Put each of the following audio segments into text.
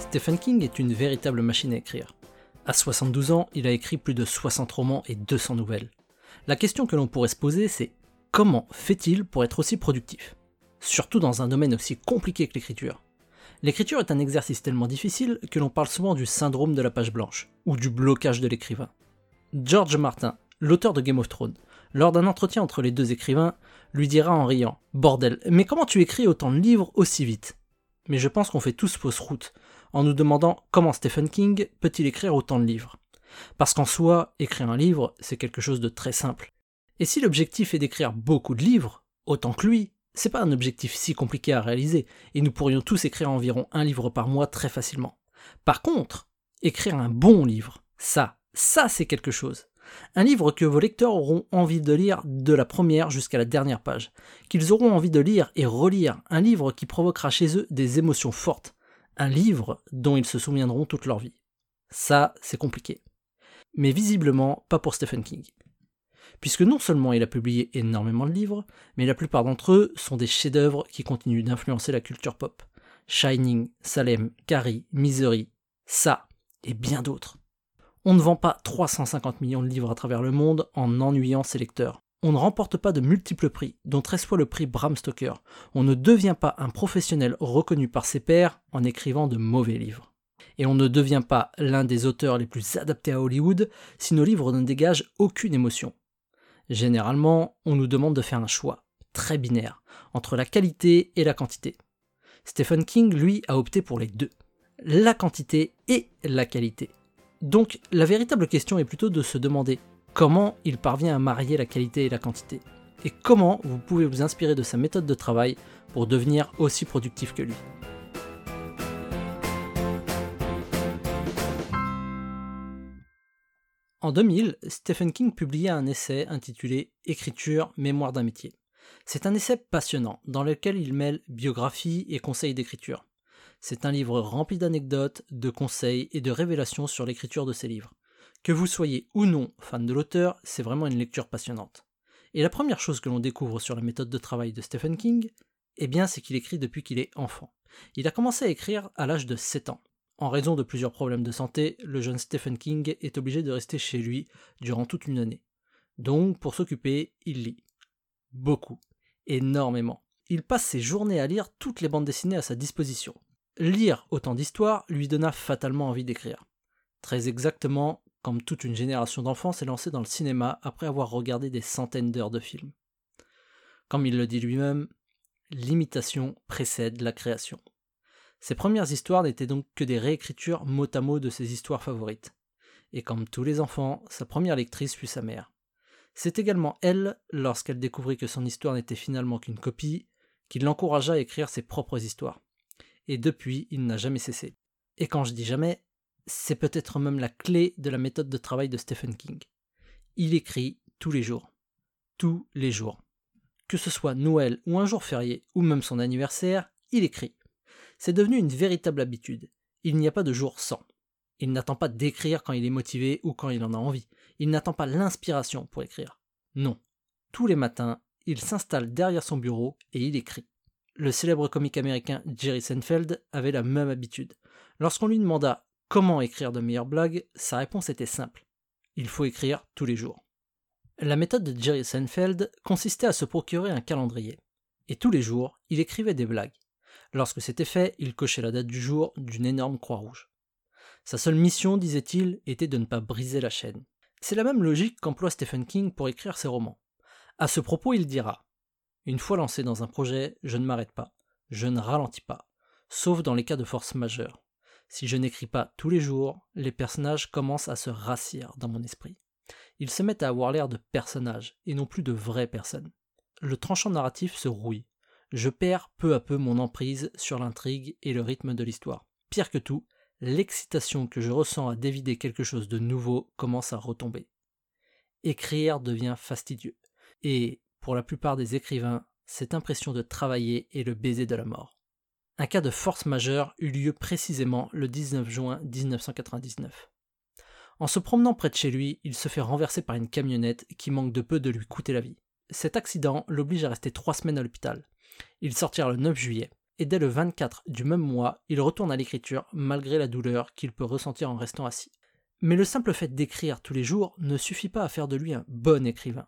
Stephen King est une véritable machine à écrire. À 72 ans, il a écrit plus de 60 romans et 200 nouvelles. La question que l'on pourrait se poser, c'est comment fait-il pour être aussi productif ? Surtout dans un domaine aussi compliqué que l'écriture. L'écriture est un exercice tellement difficile que l'on parle souvent du syndrome de la page blanche, ou du blocage de l'écrivain. George Martin, l'auteur de Game of Thrones, lors d'un entretien entre les deux écrivains, lui dira en riant « Bordel, mais comment tu écris autant de livres aussi vite ?» Mais je pense qu'on fait tous fausse route, en nous demandant comment Stephen King peut-il écrire autant de livres. Parce qu'en soi, écrire un livre, c'est quelque chose de très simple. Et si l'objectif est d'écrire beaucoup de livres, autant que lui, c'est pas un objectif si compliqué à réaliser, et nous pourrions tous écrire environ un livre par mois très facilement. Par contre, écrire un bon livre, ça c'est quelque chose. Un livre que vos lecteurs auront envie de lire de la première jusqu'à la dernière page, qu'ils auront envie de lire et relire, un livre qui provoquera chez eux des émotions fortes, un livre dont ils se souviendront toute leur vie. Ça, c'est compliqué. Mais visiblement, pas pour Stephen King. Puisque non seulement il a publié énormément de livres, mais la plupart d'entre eux sont des chefs-d'œuvre qui continuent d'influencer la culture pop. Shining, Salem, Carrie, Misery, ça, et bien d'autres. On ne vend pas 350 millions de livres à travers le monde en ennuyant ses lecteurs. On ne remporte pas de multiples prix, dont 13 fois le prix Bram Stoker. On ne devient pas un professionnel reconnu par ses pairs en écrivant de mauvais livres. Et on ne devient pas l'un des auteurs les plus adaptés à Hollywood si nos livres ne dégagent aucune émotion. Généralement, on nous demande de faire un choix, très binaire, entre la qualité et la quantité. Stephen King, lui, a opté pour les deux. La quantité et la qualité. Donc, la véritable question est plutôt de se demander comment il parvient à marier la qualité et la quantité, et comment vous pouvez vous inspirer de sa méthode de travail pour devenir aussi productif que lui. En 2000, Stephen King publia un essai intitulé « Écriture, mémoire d'un métier ». C'est un essai passionnant, dans lequel il mêle biographie et conseils d'écriture. C'est un livre rempli d'anecdotes, de conseils et de révélations sur l'écriture de ses livres. Que vous soyez ou non fan de l'auteur, c'est vraiment une lecture passionnante. Et la première chose que l'on découvre sur la méthode de travail de Stephen King, c'est qu'il écrit depuis qu'il est enfant. Il a commencé à écrire à l'âge de 7 ans. En raison de plusieurs problèmes de santé, le jeune Stephen King est obligé de rester chez lui durant toute une année. Donc, pour s'occuper, il lit. Beaucoup. Énormément. Il passe ses journées à lire toutes les bandes dessinées à sa disposition. Lire autant d'histoires lui donna fatalement envie d'écrire. Très exactement, comme toute une génération d'enfants s'est lancée dans le cinéma après avoir regardé des centaines d'heures de films. Comme il le dit lui-même, l'imitation précède la création. Ses premières histoires n'étaient donc que des réécritures mot à mot de ses histoires favorites. Et comme tous les enfants, sa première lectrice fut sa mère. C'est également elle, lorsqu'elle découvrit que son histoire n'était finalement qu'une copie, qui l'encouragea à écrire ses propres histoires. Et depuis, il n'a jamais cessé. Et quand je dis jamais, c'est peut-être même la clé de la méthode de travail de Stephen King. Il écrit tous les jours. Tous les jours. Que ce soit Noël ou un jour férié, ou même son anniversaire, il écrit. C'est devenu une véritable habitude. Il n'y a pas de jour sans. Il n'attend pas d'écrire quand il est motivé ou quand il en a envie. Il n'attend pas l'inspiration pour écrire. Non. Tous les matins, il s'installe derrière son bureau et il écrit. Le célèbre comique américain Jerry Seinfeld avait la même habitude. Lorsqu'on lui demanda comment écrire de meilleures blagues, sa réponse était simple. Il faut écrire tous les jours. La méthode de Jerry Seinfeld consistait à se procurer un calendrier. Et tous les jours, il écrivait des blagues. Lorsque c'était fait, il cochait la date du jour d'une énorme croix rouge. Sa seule mission, disait-il, était de ne pas briser la chaîne. C'est la même logique qu'emploie Stephen King pour écrire ses romans. À ce propos, il dira « Une fois lancé dans un projet, je ne m'arrête pas, je ne ralentis pas, sauf dans les cas de force majeure. Si je n'écris pas tous les jours, les personnages commencent à se rassir dans mon esprit. Ils se mettent à avoir l'air de personnages, et non plus de vraies personnes. Le tranchant narratif se rouille. Je perds peu à peu mon emprise sur l'intrigue et le rythme de l'histoire. Pire que tout, l'excitation que je ressens à dévider quelque chose de nouveau commence à retomber. Écrire devient fastidieux. Et, pour la plupart des écrivains, cette impression de travailler est le baiser de la mort. Un cas de force majeure eut lieu précisément le 19 juin 1999. En se promenant près de chez lui, il se fait renverser par une camionnette qui manque de peu de lui coûter la vie. Cet accident l'oblige à rester 3 semaines à l'hôpital. Il sortira le 9 juillet, et dès le 24 du même mois, il retourne à l'écriture malgré la douleur qu'il peut ressentir en restant assis. Mais le simple fait d'écrire tous les jours ne suffit pas à faire de lui un bon écrivain.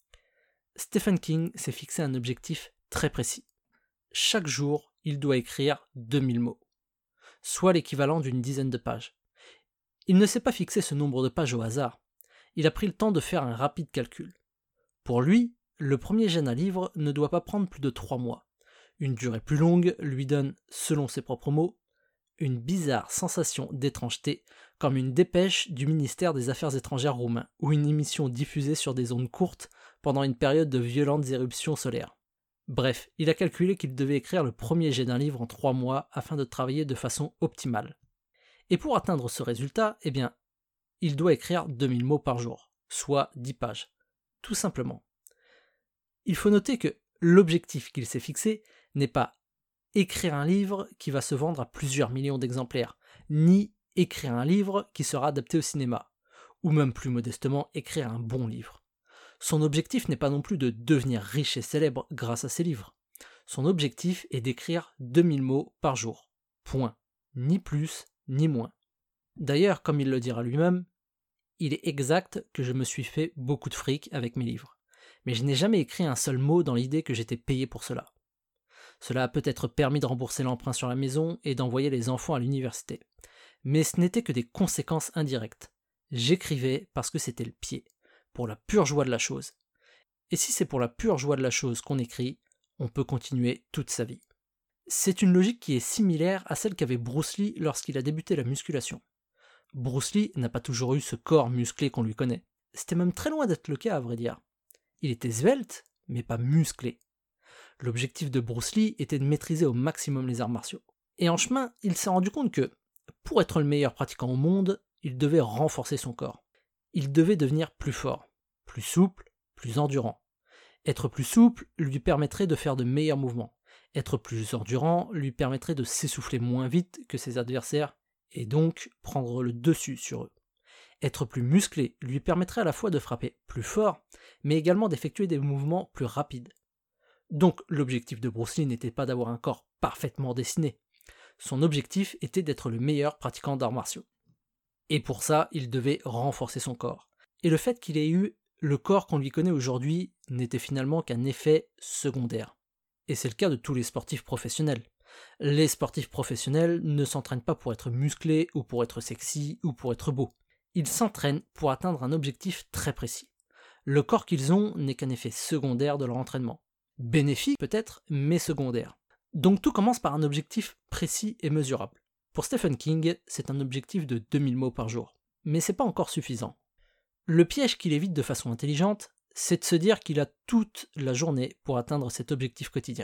Stephen King s'est fixé un objectif très précis. Chaque jour, il doit écrire 2000 mots, soit l'équivalent d'une dizaine de pages. Il ne s'est pas fixé ce nombre de pages au hasard, il a pris le temps de faire un rapide calcul. Pour lui, le premier jet d'un livre ne doit pas prendre plus de 3 mois. Une durée plus longue lui donne, selon ses propres mots, une bizarre sensation d'étrangeté, comme une dépêche du ministère des Affaires étrangères roumain, ou une émission diffusée sur des ondes courtes pendant une période de violentes éruptions solaires. Bref, il a calculé qu'il devait écrire le premier jet d'un livre en 3 mois afin de travailler de façon optimale. Et pour atteindre ce résultat, il doit écrire 2000 mots par jour, soit 10 pages. Tout simplement. Il faut noter que l'objectif qu'il s'est fixé n'est pas écrire un livre qui va se vendre à plusieurs millions d'exemplaires, ni écrire un livre qui sera adapté au cinéma, ou même plus modestement écrire un bon livre. Son objectif n'est pas non plus de devenir riche et célèbre grâce à ses livres. Son objectif est d'écrire 2000 mots par jour. Point. Ni plus, ni moins. D'ailleurs, comme il le dira lui-même, il est exact que je me suis fait beaucoup de fric avec mes livres. Mais je n'ai jamais écrit un seul mot dans l'idée que j'étais payé pour cela. Cela a peut-être permis de rembourser l'emprunt sur la maison et d'envoyer les enfants à l'université. Mais ce n'était que des conséquences indirectes. J'écrivais parce que c'était le pied, pour la pure joie de la chose. Et si c'est pour la pure joie de la chose qu'on écrit, on peut continuer toute sa vie. C'est une logique qui est similaire à celle qu'avait Bruce Lee lorsqu'il a débuté la musculation. Bruce Lee n'a pas toujours eu ce corps musclé qu'on lui connaît. C'était même très loin d'être le cas, à vrai dire. Il était svelte, mais pas musclé. L'objectif de Bruce Lee était de maîtriser au maximum les arts martiaux. Et en chemin, il s'est rendu compte que, pour être le meilleur pratiquant au monde, il devait renforcer son corps. Il devait devenir plus fort, plus souple, plus endurant. Être plus souple lui permettrait de faire de meilleurs mouvements. Être plus endurant lui permettrait de s'essouffler moins vite que ses adversaires et donc prendre le dessus sur eux. Être plus musclé lui permettrait à la fois de frapper plus fort, mais également d'effectuer des mouvements plus rapides. Donc l'objectif de Bruce Lee n'était pas d'avoir un corps parfaitement dessiné. Son objectif était d'être le meilleur pratiquant d'arts martiaux. Et pour ça, il devait renforcer son corps. Et le fait qu'il ait eu le corps qu'on lui connaît aujourd'hui n'était finalement qu'un effet secondaire. Et c'est le cas de tous les sportifs professionnels. Les sportifs professionnels ne s'entraînent pas pour être musclés ou pour être sexy ou pour être beaux. Ils s'entraînent pour atteindre un objectif très précis. Le corps qu'ils ont n'est qu'un effet secondaire de leur entraînement. Bénéfique peut-être, mais secondaire. Donc tout commence par un objectif précis et mesurable. Pour Stephen King, c'est un objectif de 2000 mots par jour. Mais c'est pas encore suffisant. Le piège qu'il évite de façon intelligente, c'est de se dire qu'il a toute la journée pour atteindre cet objectif quotidien.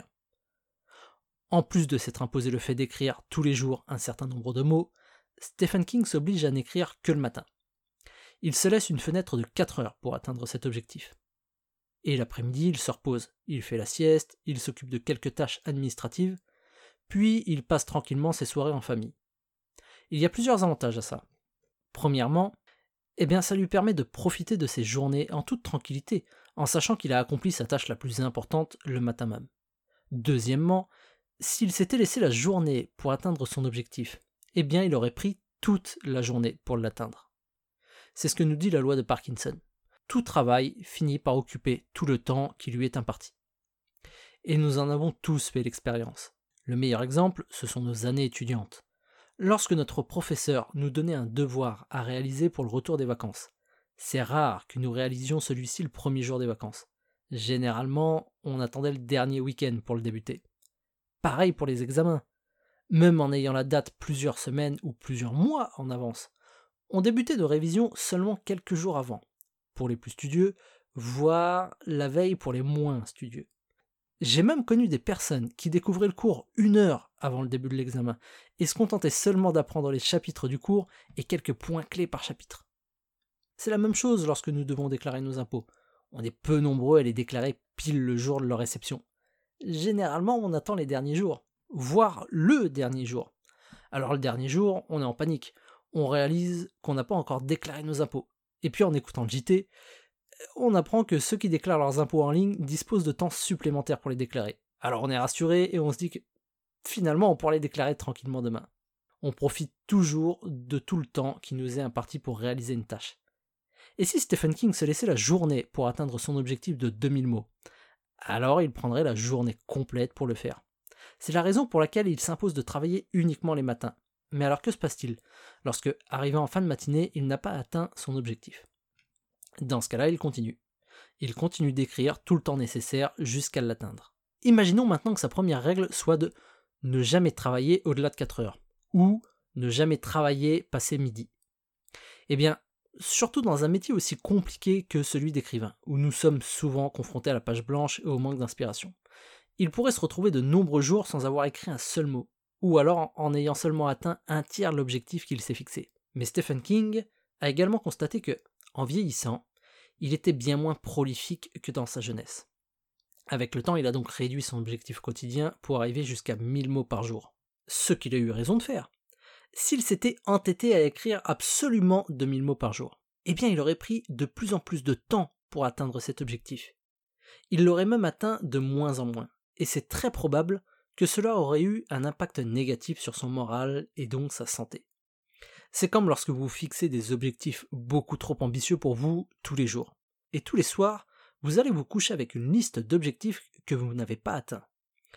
En plus de s'être imposé le fait d'écrire tous les jours un certain nombre de mots, Stephen King s'oblige à n'écrire que le matin. Il se laisse une fenêtre de 4 heures pour atteindre cet objectif. Et l'après-midi, il se repose, il fait la sieste, il s'occupe de quelques tâches administratives, puis il passe tranquillement ses soirées en famille. Il y a plusieurs avantages à ça. Premièrement, ça lui permet de profiter de ses journées en toute tranquillité, en sachant qu'il a accompli sa tâche la plus importante le matin même. Deuxièmement, s'il s'était laissé la journée pour atteindre son objectif, il aurait pris toute la journée pour l'atteindre. C'est ce que nous dit la loi de Parkinson. Tout travail finit par occuper tout le temps qui lui est imparti. Et nous en avons tous fait l'expérience. Le meilleur exemple, ce sont nos années étudiantes. Lorsque notre professeur nous donnait un devoir à réaliser pour le retour des vacances, c'est rare que nous réalisions celui-ci le premier jour des vacances. Généralement, on attendait le dernier week-end pour le débuter. Pareil pour les examens. Même en ayant la date plusieurs semaines ou plusieurs mois en avance, on débutait de révision seulement quelques jours avant, pour les plus studieux, voire la veille pour les moins studieux. J'ai même connu des personnes qui découvraient le cours 1 heure avant le début de l'examen et se contentaient seulement d'apprendre les chapitres du cours et quelques points clés par chapitre. C'est la même chose lorsque nous devons déclarer nos impôts. On est peu nombreux à les déclarer pile le jour de leur réception. Généralement, on attend les derniers jours, voire le dernier jour. Alors le dernier jour, on est en panique. On réalise qu'on n'a pas encore déclaré nos impôts. Et puis en écoutant le JT, on apprend que ceux qui déclarent leurs impôts en ligne disposent de temps supplémentaire pour les déclarer. Alors on est rassuré et on se dit que finalement on pourrait les déclarer tranquillement demain. On profite toujours de tout le temps qui nous est imparti pour réaliser une tâche. Et si Stephen King se laissait la journée pour atteindre son objectif de 2000 mots, alors il prendrait la journée complète pour le faire. C'est la raison pour laquelle il s'impose de travailler uniquement les matins. Mais alors que se passe-t-il lorsque, arrivé en fin de matinée, il n'a pas atteint son objectif? Dans ce cas-là, il continue. Il continue d'écrire tout le temps nécessaire jusqu'à l'atteindre. Imaginons maintenant que sa première règle soit de ne jamais travailler au-delà de 4 heures, ou ne jamais travailler passé midi. Eh bien, surtout dans un métier aussi compliqué que celui d'écrivain, où nous sommes souvent confrontés à la page blanche et au manque d'inspiration, il pourrait se retrouver de nombreux jours sans avoir écrit un seul mot, ou alors en ayant seulement atteint un tiers de l'objectif qu'il s'est fixé. Mais Stephen King a également constaté que, en vieillissant, il était bien moins prolifique que dans sa jeunesse. Avec le temps, il a donc réduit son objectif quotidien pour arriver jusqu'à 1000 mots par jour. Ce qu'il a eu raison de faire. S'il s'était entêté à écrire absolument 2000 mots par jour, eh bien il aurait pris de plus en plus de temps pour atteindre cet objectif. Il l'aurait même atteint de moins en moins, et c'est très probable que cela aurait eu un impact négatif sur son moral et donc sa santé. C'est comme lorsque vous fixez des objectifs beaucoup trop ambitieux pour vous tous les jours. Et tous les soirs, vous allez vous coucher avec une liste d'objectifs que vous n'avez pas atteints.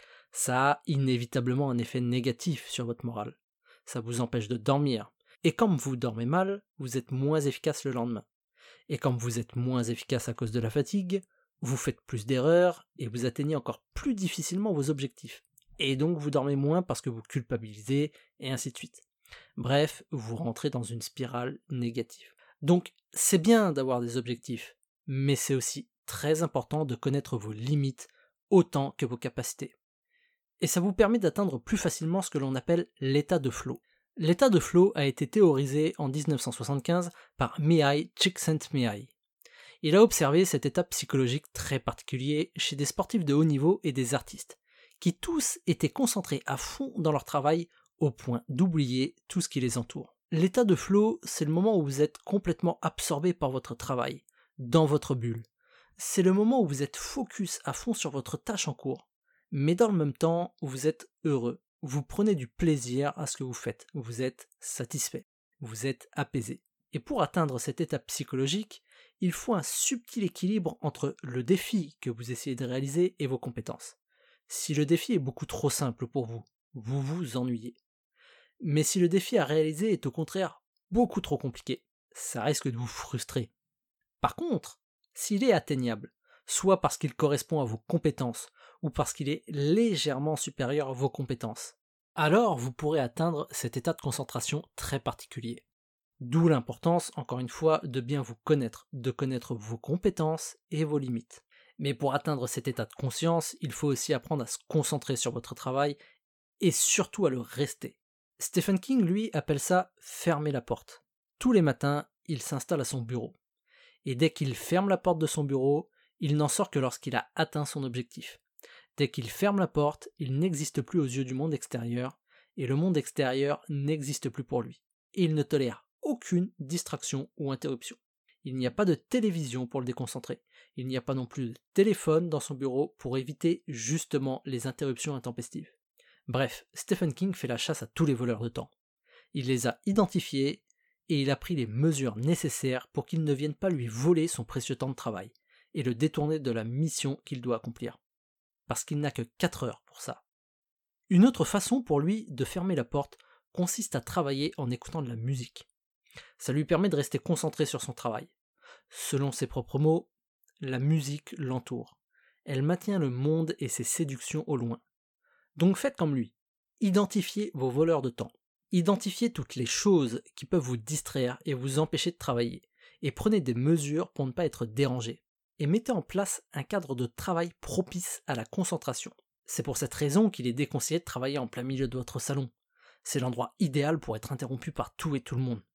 Ça a inévitablement un effet négatif sur votre morale. Ça vous empêche de dormir. Et comme vous dormez mal, vous êtes moins efficace le lendemain. Et comme vous êtes moins efficace à cause de la fatigue, vous faites plus d'erreurs et vous atteignez encore plus difficilement vos objectifs. Et donc vous dormez moins parce que vous culpabilisez, et ainsi de suite. Bref, vous rentrez dans une spirale négative. Donc, c'est bien d'avoir des objectifs, mais c'est aussi très important de connaître vos limites autant que vos capacités. Et ça vous permet d'atteindre plus facilement ce que l'on appelle l'état de flow. L'état de flow a été théorisé en 1975 par Mihaly Csikszentmihalyi. Il a observé cet état psychologique très particulier chez des sportifs de haut niveau et des artistes, qui tous étaient concentrés à fond dans leur travail au point d'oublier tout ce qui les entoure. L'état de flow, c'est le moment où vous êtes complètement absorbé par votre travail, dans votre bulle. C'est le moment où vous êtes focus à fond sur votre tâche en cours, mais dans le même temps, vous êtes heureux. Vous prenez du plaisir à ce que vous faites, vous êtes satisfait, vous êtes apaisé. Et pour atteindre cet état psychologique, il faut un subtil équilibre entre le défi que vous essayez de réaliser et vos compétences. Si le défi est beaucoup trop simple pour vous, vous vous ennuyez. Mais si le défi à réaliser est au contraire beaucoup trop compliqué, ça risque de vous frustrer. Par contre, s'il est atteignable, soit parce qu'il correspond à vos compétences, ou parce qu'il est légèrement supérieur à vos compétences, alors vous pourrez atteindre cet état de concentration très particulier. D'où l'importance, encore une fois, de bien vous connaître, de connaître vos compétences et vos limites. Mais pour atteindre cet état de conscience, il faut aussi apprendre à se concentrer sur votre travail et surtout à le rester. Stephen King, lui, appelle ça « fermer la porte ». Tous les matins, il s'installe à son bureau. Et dès qu'il ferme la porte de son bureau, il n'en sort que lorsqu'il a atteint son objectif. Dès qu'il ferme la porte, il n'existe plus aux yeux du monde extérieur, et le monde extérieur n'existe plus pour lui. Et il ne tolère aucune distraction ou interruption. Il n'y a pas de télévision pour le déconcentrer. Il n'y a pas non plus de téléphone dans son bureau pour éviter justement les interruptions intempestives. Bref, Stephen King fait la chasse à tous les voleurs de temps. Il les a identifiés et il a pris les mesures nécessaires pour qu'ils ne viennent pas lui voler son précieux temps de travail et le détourner de la mission qu'il doit accomplir. Parce qu'il n'a que 4 heures pour ça. Une autre façon pour lui de fermer la porte consiste à travailler en écoutant de la musique. Ça lui permet de rester concentré sur son travail. Selon ses propres mots, la musique l'entoure. Elle maintient le monde et ses séductions au loin. Donc faites comme lui. Identifiez vos voleurs de temps. Identifiez toutes les choses qui peuvent vous distraire et vous empêcher de travailler. Et prenez des mesures pour ne pas être dérangé. Et mettez en place un cadre de travail propice à la concentration. C'est pour cette raison qu'il est déconseillé de travailler en plein milieu de votre salon. C'est l'endroit idéal pour être interrompu par tout et tout le monde.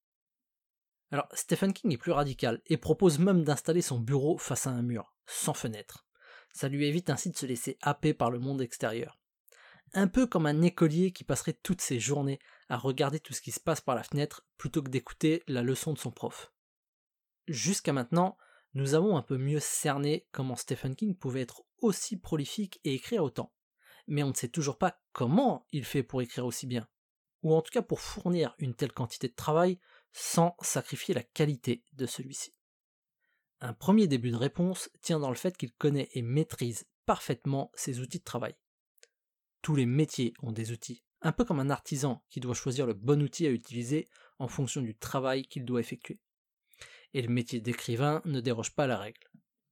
Alors, Stephen King est plus radical et propose même d'installer son bureau face à un mur, sans fenêtre. Ça lui évite ainsi de se laisser happer par le monde extérieur. Un peu comme un écolier qui passerait toutes ses journées à regarder tout ce qui se passe par la fenêtre plutôt que d'écouter la leçon de son prof. Jusqu'à maintenant, nous avons un peu mieux cerné comment Stephen King pouvait être aussi prolifique et écrire autant. mais on ne sait toujours pas comment il fait pour écrire aussi bien, ou en tout cas pour fournir une telle quantité de travail sans sacrifier la qualité de celui-ci. Un premier début de réponse tient dans le fait qu'il connaît et maîtrise parfaitement ses outils de travail. Tous les métiers ont des outils, un peu comme un artisan qui doit choisir le bon outil à utiliser en fonction du travail qu'il doit effectuer. Et le métier d'écrivain ne déroge pas à la règle.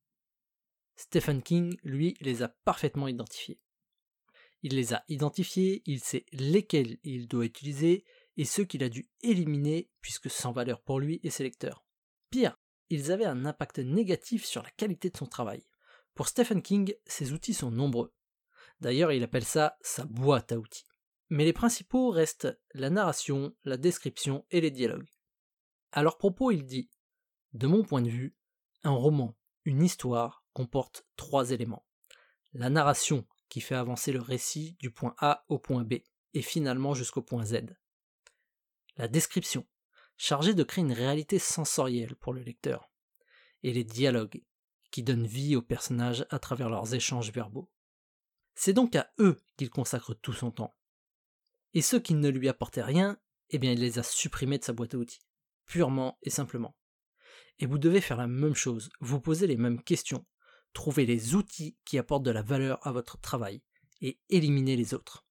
Stephen King, lui, les a parfaitement identifiés. Il les a identifiés, il sait lesquels il doit utiliser et ceux qu'il a dû éliminer puisque sans valeur pour lui et ses lecteurs. Pire, ils avaient un impact négatif sur la qualité de son travail. Pour Stephen King, ces outils sont nombreux. D'ailleurs, il appelle ça sa boîte à outils. Mais les principaux restent la narration, la description et les dialogues. À leur propos, il dit « De mon point de vue, un roman, une histoire, comporte 3 éléments. La narration, qui fait avancer le récit du point A au point B, et finalement jusqu'au point Z. La description, chargée de créer une réalité sensorielle pour le lecteur. Et les dialogues, qui donnent vie aux personnages à travers leurs échanges verbaux. C'est donc à eux qu'il consacre tout son temps. Et ceux qui ne lui apportaient rien, eh bien il les a supprimés de sa boîte à outils, purement et simplement. Et vous devez faire la même chose, vous poser les mêmes questions, trouver les outils qui apportent de la valeur à votre travail, et éliminer les autres.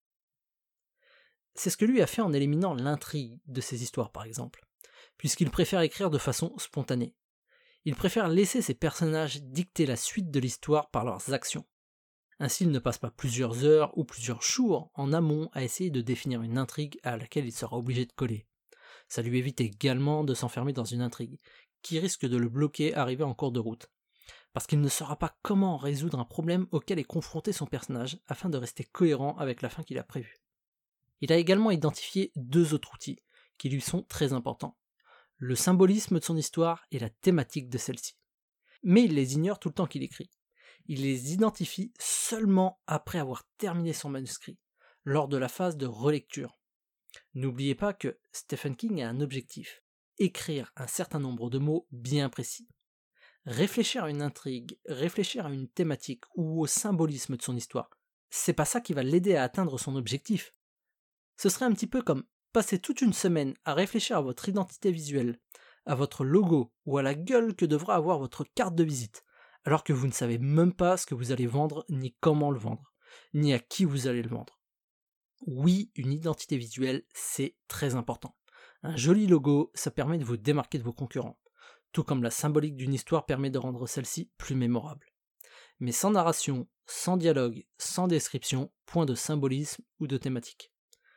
C'est ce que lui a fait en éliminant l'intrigue de ses histoires par exemple, puisqu'il préfère écrire de façon spontanée. Il préfère laisser ses personnages dicter la suite de l'histoire par leurs actions. Ainsi, il ne passe pas plusieurs heures ou plusieurs jours en amont à essayer de définir une intrigue à laquelle il sera obligé de coller. Ça lui évite également de s'enfermer dans une intrigue, qui risque de le bloquer arrivé en cours de route, parce qu'il ne saura pas comment résoudre un problème auquel est confronté son personnage afin de rester cohérent avec la fin qu'il a prévue. Il a également identifié 2 autres outils, qui lui sont très importants. Le symbolisme de son histoire et la thématique de celle-ci. Mais il les ignore tout le temps qu'il écrit. Il les identifie seulement après avoir terminé son manuscrit, lors de la phase de relecture. N'oubliez pas que Stephen King a un objectif, écrire un certain nombre de mots bien précis. Réfléchir à une intrigue, réfléchir à une thématique ou au symbolisme de son histoire, c'est pas ça qui va l'aider à atteindre son objectif. Ce serait un petit peu comme passer toute une semaine à réfléchir à votre identité visuelle, à votre logo ou à la gueule que devra avoir votre carte de visite, alors que vous ne savez même pas ce que vous allez vendre, ni comment le vendre, ni à qui vous allez le vendre. Oui, une identité visuelle, c'est très important. Un joli logo, ça permet de vous démarquer de vos concurrents, tout comme la symbolique d'une histoire permet de rendre celle-ci plus mémorable. Mais sans narration, sans dialogue, sans description, point de symbolisme ou de thématique.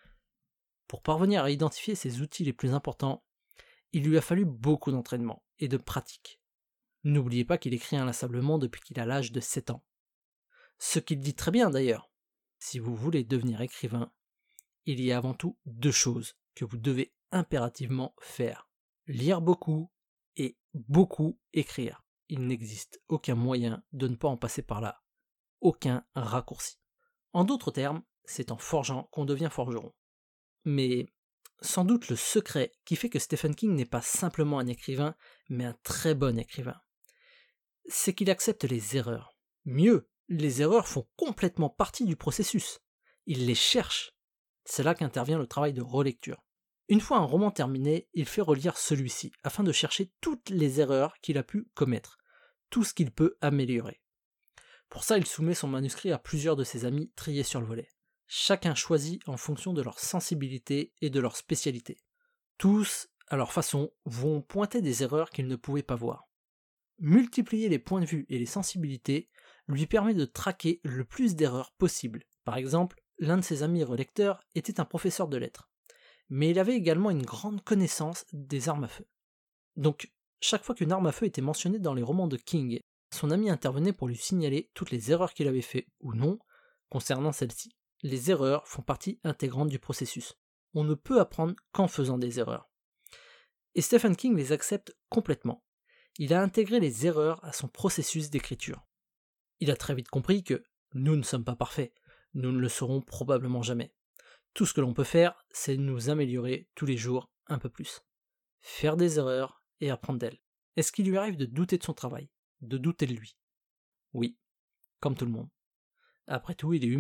Pour parvenir à identifier ces outils les plus importants, il lui a fallu beaucoup d'entraînement et de pratique. N'oubliez pas qu'il écrit inlassablement depuis qu'il a l'âge de 7 ans. Ce qu'il dit très bien d'ailleurs. Si vous voulez devenir écrivain, il y a avant tout 2 choses que vous devez impérativement faire. Lire beaucoup et beaucoup écrire. Il n'existe aucun moyen de ne pas en passer par là. Aucun raccourci. En d'autres termes, c'est en forgeant qu'on devient forgeron. Mais sans doute le secret qui fait que Stephen King n'est pas simplement un écrivain, mais un très bon écrivain, c'est qu'il accepte les erreurs. Mieux, les erreurs font complètement partie du processus. Il les cherche. C'est là qu'intervient le travail de relecture. Une fois un roman terminé, il fait relire celui-ci, afin de chercher toutes les erreurs qu'il a pu commettre, tout ce qu'il peut améliorer. Pour ça, il soumet son manuscrit à plusieurs de ses amis triés sur le volet. Chacun choisit en fonction de leur sensibilité et de leur spécialité. Tous, à leur façon, vont pointer des erreurs qu'ils ne pouvaient pas voir. Multiplier les points de vue et les sensibilités lui permet de traquer le plus d'erreurs possible. Par exemple, l'un de ses amis relecteurs était un professeur de lettres, mais il avait également une grande connaissance des armes à feu. Donc, chaque fois qu'une arme à feu était mentionnée dans les romans de King, son ami intervenait pour lui signaler toutes les erreurs qu'il avait fait ou non concernant celle-ci. Les erreurs font partie intégrante du processus. On ne peut apprendre qu'en faisant des erreurs. Et Stephen King les accepte complètement. Il a intégré les erreurs à son processus d'écriture. Il a très vite compris que nous ne sommes pas parfaits, nous ne le serons probablement jamais. Tout ce que l'on peut faire, c'est nous améliorer tous les jours un peu plus. Faire des erreurs et apprendre d'elles. Est-ce qu'il lui arrive de douter de son travail, de douter de lui? Oui, comme tout le monde. Après tout, il est humain.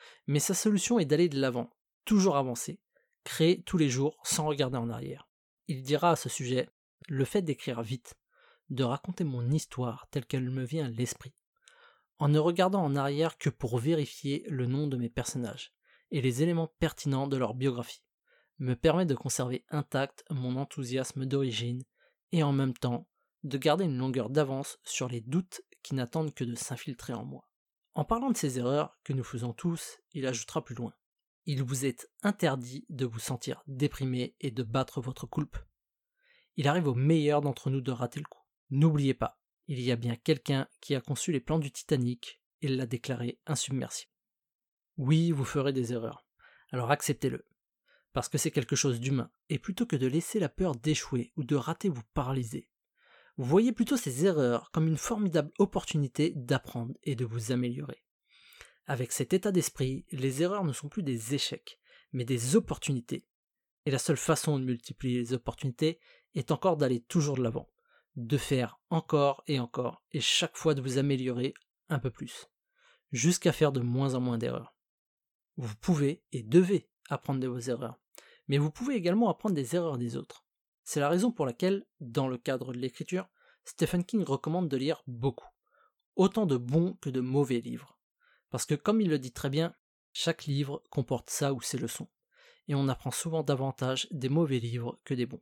Mais sa solution est d'aller de l'avant, toujours avancer, créer tous les jours sans regarder en arrière. Il dira à ce sujet: le fait d'écrire vite, de raconter mon histoire telle qu'elle me vient à l'esprit, en ne regardant en arrière que pour vérifier le nom de mes personnages et les éléments pertinents de leur biographie, me permet de conserver intact mon enthousiasme d'origine et en même temps de garder une longueur d'avance sur les doutes qui n'attendent que de s'infiltrer en moi. En parlant de ces erreurs que nous faisons tous, il ajoutera plus loin: il vous est interdit de vous sentir déprimé et de battre votre coulpe. Il arrive aux meilleurs d'entre nous de rater le coup. N'oubliez pas, il y a bien quelqu'un qui a conçu les plans du Titanic et l'a déclaré insubmersible. Oui, vous ferez des erreurs, alors acceptez-le, parce que c'est quelque chose d'humain, et plutôt que de laisser la peur d'échouer ou de rater vous paralyser, vous voyez plutôt ces erreurs comme une formidable opportunité d'apprendre et de vous améliorer. Avec cet état d'esprit, les erreurs ne sont plus des échecs, mais des opportunités. Et la seule façon de multiplier les opportunités est encore d'aller toujours de l'avant, de faire encore, et chaque fois de vous améliorer un peu plus, jusqu'à faire de moins en moins d'erreurs. Vous pouvez et devez apprendre de vos erreurs, mais vous pouvez également apprendre des erreurs des autres. C'est la raison pour laquelle, dans le cadre de l'écriture, Stephen King recommande de lire beaucoup, autant de bons que de mauvais livres. Parce que comme il le dit très bien, chaque livre comporte sa ou ses leçons, et on apprend souvent davantage des mauvais livres que des bons.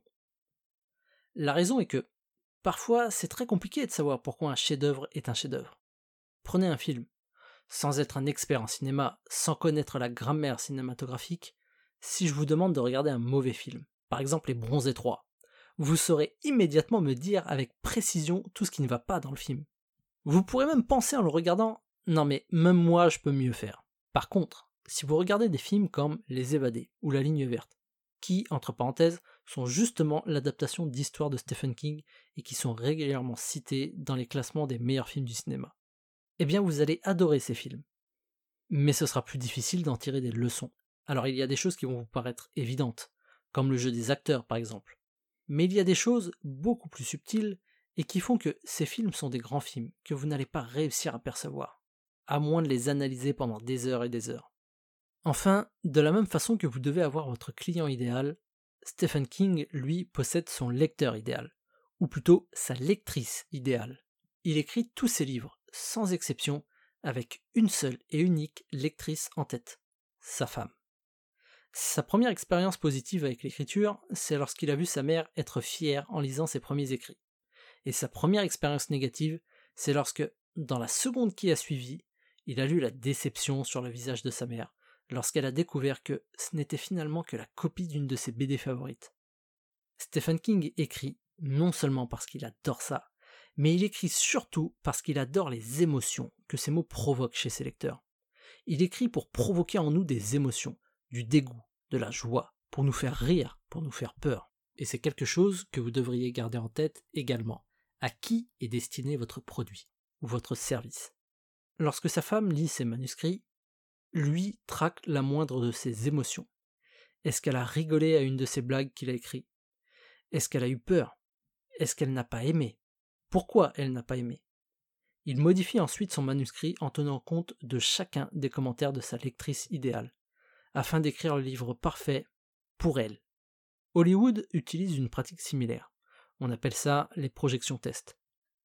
La raison est que, parfois, c'est très compliqué de savoir pourquoi un chef-d'œuvre est un chef-d'œuvre. Prenez un film. Sans être un expert en cinéma, sans connaître la grammaire cinématographique, si je vous demande de regarder un mauvais film, par exemple Les Bronzés 3, vous saurez immédiatement me dire avec précision tout ce qui ne va pas dans le film. Vous pourrez même penser en le regardant: non mais même moi je peux mieux faire. Par contre, si vous regardez des films comme Les Évadés ou La Ligne Verte, qui, entre parenthèses, sont justement l'adaptation d'histoires de Stephen King et qui sont régulièrement cités dans les classements des meilleurs films du cinéma, eh bien vous allez adorer ces films. Mais ce sera plus difficile d'en tirer des leçons. Alors il y a des choses qui vont vous paraître évidentes, comme le jeu des acteurs par exemple. Mais il y a des choses beaucoup plus subtiles et qui font que ces films sont des grands films que vous n'allez pas réussir à percevoir, à moins de les analyser pendant des heures et des heures. Enfin, de la même façon que vous devez avoir votre client idéal, Stephen King, lui, possède son lecteur idéal, ou plutôt sa lectrice idéale. Il écrit tous ses livres, sans exception, avec une seule et unique lectrice en tête, sa femme. Sa première expérience positive avec l'écriture, c'est lorsqu'il a vu sa mère être fière en lisant ses premiers écrits. Et sa première expérience négative, c'est lorsque, dans la seconde qui a suivi, il a lu la déception sur le visage de sa mère, lorsqu'elle a découvert que ce n'était finalement que la copie d'une de ses BD favorites. Stephen King écrit non seulement parce qu'il adore ça, mais il écrit surtout parce qu'il adore les émotions que ces mots provoquent chez ses lecteurs. Il écrit pour provoquer en nous des émotions, du dégoût, de la joie, pour nous faire rire, pour nous faire peur. Et c'est quelque chose que vous devriez garder en tête également. À qui est destiné votre produit ou votre service? Lorsque sa femme lit ses manuscrits, lui traque la moindre de ses émotions. Est-ce qu'elle a rigolé à une de ses blagues qu'il a écrites? Est-ce qu'elle a eu peur? Est-ce qu'elle n'a pas aimé? Pourquoi elle n'a pas aimé? Il modifie ensuite son manuscrit en tenant compte de chacun des commentaires de sa lectrice idéale, afin d'écrire le livre parfait pour elle. Hollywood utilise une pratique similaire. On appelle ça les projections tests.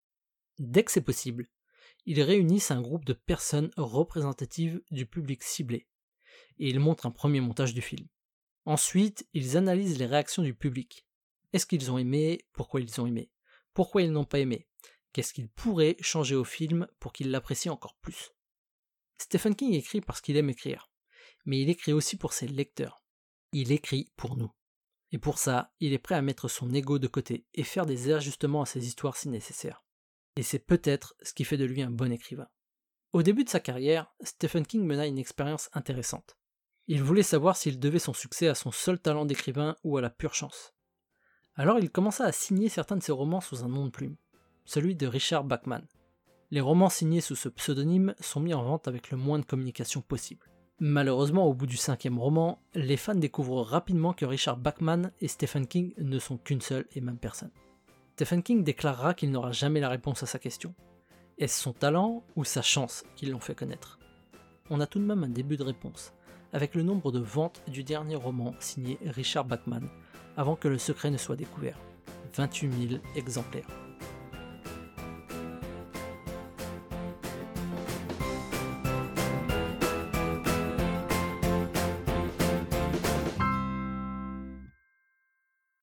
Dès que c'est possible, ils réunissent un groupe de personnes représentatives du public ciblé, et ils montrent un premier montage du film. Ensuite, ils analysent les réactions du public. Est-ce qu'ils ont aimé? Pourquoi ils ont aimé? Pourquoi ils n'ont pas aimé? Qu'est-ce qu'ils pourraient changer au film pour qu'ils l'apprécient encore plus? Stephen King écrit parce qu'il aime écrire, mais il écrit aussi pour ses lecteurs. Il écrit pour nous. Et pour ça, il est prêt à mettre son ego de côté et faire des ajustements à ses histoires si nécessaire. Et c'est peut-être ce qui fait de lui un bon écrivain. Au début de sa carrière, Stephen King mena une expérience intéressante. Il voulait savoir s'il devait son succès à son seul talent d'écrivain ou à la pure chance. Alors il commença à signer certains de ses romans sous un nom de plume, celui de Richard Bachman. Les romans signés sous ce pseudonyme sont mis en vente avec le moins de communication possible. Malheureusement, au bout du 5e roman, les fans découvrent rapidement que Richard Bachman et Stephen King ne sont qu'une seule et même personne. Stephen King déclarera qu'il n'aura jamais la réponse à sa question. Est-ce son talent ou sa chance qui l'ont fait connaître? on a tout de même un début de réponse, avec le nombre de ventes du dernier roman signé Richard Bachman, avant que le secret ne soit découvert. 28 000 exemplaires.